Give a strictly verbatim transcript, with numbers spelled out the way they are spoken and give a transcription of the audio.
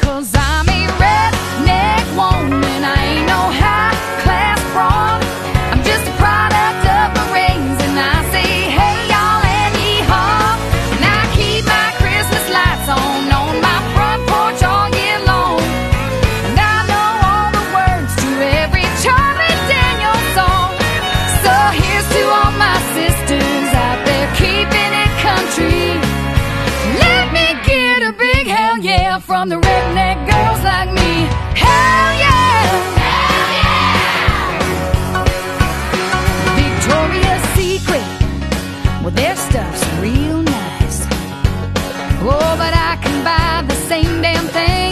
'cause I'm a redneck woman. I ain't no high-class broad. I'm just a product of my rains, and I say, hey, y'all, and yee-haw. And I keep my Christmas lights on on my front porch all year long. And I know all the words to every Charlie Daniels song. So here's to all my sisters out there keeping it country. Let me get a big hell yeah from the redneck girls like me. Hell yeah! Hell yeah! Victoria's Secret, well, their stuff's real nice. Oh, but I can buy the same damn thing